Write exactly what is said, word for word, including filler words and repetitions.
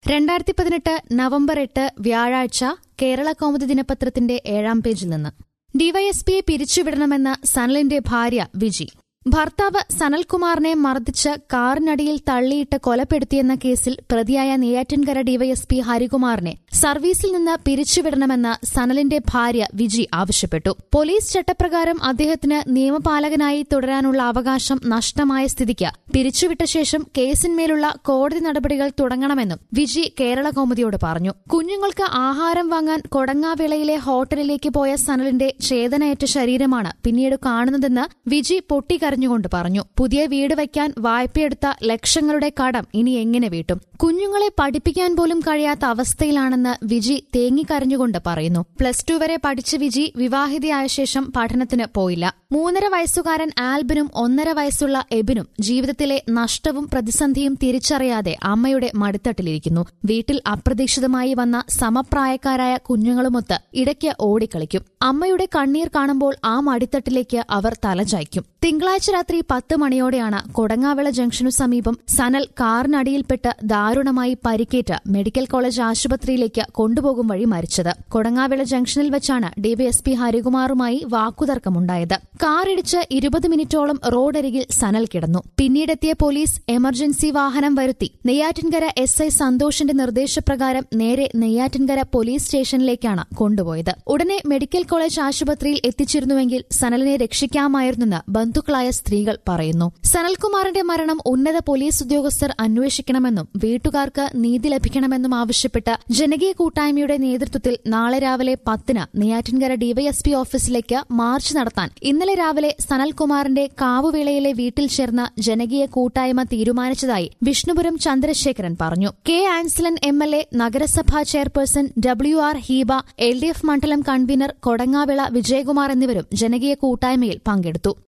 രണ്ടായിരത്തി പതിനെട്ട് നവംബർ എട്ട് വ്യാഴാഴ്ച കേരള കൗമുദി ദിനപത്രത്തിന്റെ ഏഴാം പേജിൽ നിന്ന് ഡിവൈഎസ്പിയെ പിരിച്ചുവിടണമെന്ന് സനലിന്റെ ഭാര്യ വിജി. ഭർത്താവ് സനൽകുമാറിനെ മർദ്ദിച്ച് കാറിനടിയിൽ തള്ളിയിട്ട് കൊലപ്പെടുത്തിയെന്ന കേസിൽ പ്രതിയായ നെയ്യാറ്റിൻകര ഡിവൈഎസ്പി ഹരികുമാറിനെ സർവീസിൽ നിന്ന് പിരിച്ചുവിടണമെന്ന് സനലിന്റെ ഭാര്യ വിജി ആവശ്യപ്പെട്ടു. പോലീസ് ചട്ടപ്രകാരം അദ്ദേഹത്തിന് നിയമപാലകനായി തുടരാനുള്ള അവകാശം നഷ്ടമായ സ്ഥിതിക്ക് പിരിച്ചുവിട്ട ശേഷം കേസിന്മേലുള്ള കോടതി നടപടികൾ തുടങ്ങണമെന്നും വിജി കേരള കൗമുദിയോട് പറഞ്ഞു. കുഞ്ഞുങ്ങൾക്ക് ആഹാരം വാങ്ങാൻ കൊടങ്ങാവിളയിലെ ഹോട്ടലിലേക്ക് പോയ സനലിന്റെ ചേതനയേറ്റ ശരീരമാണ് പിന്നീട് കാണുന്നതെന്ന് വിജി പൊട്ടിക്കരഞ്ഞു ുകൊണ്ട് പറഞ്ഞു. പുതിയ വീട് വയ്ക്കാൻ വായ്പയെടുത്ത ലക്ഷങ്ങളുടെ കടം ഇനി എങ്ങനെ വീട്ടും? കുഞ്ഞുങ്ങളെ പഠിപ്പിക്കാൻ പോലും കഴിയാത്ത അവസ്ഥയിലാണെന്ന് വിജി തേങ്ങിക്കരഞ്ഞുകൊണ്ട് പറയുന്നു. പ്ലസ് ടു വരെ പഠിച്ച വിജി വിവാഹിതയായ ശേഷം പഠനത്തിന് പോയില്ല. മൂന്നര വയസ്സുകാരൻ ആൽബിനും ഒന്നര വയസ്സുള്ള എബിനും ജീവിതത്തിലെ നഷ്ടവും പ്രതിസന്ധിയും തിരിച്ചറിയാതെ അമ്മയുടെ മടിത്തട്ടിലിരിക്കുന്നു. വീട്ടിൽ അപ്രതീക്ഷിതമായി വന്ന സമപ്രായക്കാരായ കുഞ്ഞുങ്ങളുമൊത്ത് ഇടയ്ക്ക് ഓടിക്കളിക്കും. അമ്മയുടെ കണ്ണീർ കാണുമ്പോൾ ആ മടിത്തട്ടിലേക്ക് അവർ തലചായ്ക്കും. തിങ്കളാഴ്ച രാത്രി പത്ത് മണിയോടെയാണ് കൊടങ്ങാവിള ജംഗ്ഷനു സമീപം സനൽ കാറിനടിയിൽപ്പെട്ട് ദാരുണമായി പരിക്കേറ്റ് മെഡിക്കൽ കോളേജ് ആശുപത്രിയിലേക്ക് കൊണ്ടുപോകും വഴി മരിച്ചത്. കൊടങ്ങാവിള ജംഗ്ഷനിൽ വെച്ചാണ് ഡിവൈഎസ്പി ഹരികുമാറുമായി വാക്കുതർക്കമുണ്ടായത്. കാറിടിച്ച് ഇരുപത് മിനിറ്റോളം റോഡരികിൽ സനൽ കിടന്നു. പിന്നീടെത്തിയ പോലീസ് എമർജൻസി വാഹനം വരുത്തി നെയ്യാറ്റിൻകര എസ് ഐ സന്തോഷിന്റെ നിർദ്ദേശപ്രകാരം നേരെ നെയ്യാറ്റിൻകര പോലീസ് സ്റ്റേഷനിലേക്കാണ് കൊണ്ടുപോയത്. ഉടനെ മെഡിക്കൽ കോളേജ് ആശുപത്രിയിൽ എത്തിച്ചിരുന്നുവെങ്കിൽ സനലിനെ രക്ഷിക്കാമായിരുന്നെന്ന് ബന്ധുക്കളായ സ്ത്രീകൾ പറയുന്നു. സനൽകുമാറിന്റെ മരണം ഉന്നത പോലീസ് ഉദ്യോഗസ്ഥർ അന്വേഷിക്കണമെന്നും വീട്ടുകാർക്ക് നീതി ലഭിക്കണമെന്നും ആവശ്യപ്പെട്ട് ജനകീയ കൂട്ടായ്മയുടെ നേതൃത്വത്തിൽ നാളെ രാവിലെ പത്തിന് നെയ്യാറ്റിൻകര ഡിവൈഎസ്പി ഓഫീസിലേക്ക് മാർച്ച് നടത്താൻ ഇന്നലെ രാവിലെ സനൽകുമാറിന്റെ കാവുവേളയിലെ വീട്ടിൽ ചേർന്ന ജനകീയ കൂട്ടായ്മ തീരുമാനിച്ചതായി വിഷ്ണുപുരം ചന്ദ്രശേഖരൻ പറഞ്ഞു. K Ansalan M L A, നഗരസഭാ chairperson W R Heeba, L D F മണ്ഡലം കൺവീനർ കൊടങ്ങാവിള വിജയകുമാർ എന്നിവരും ജനകീയ കൂട്ടായ്മയിൽ പങ്കെടുത്തു.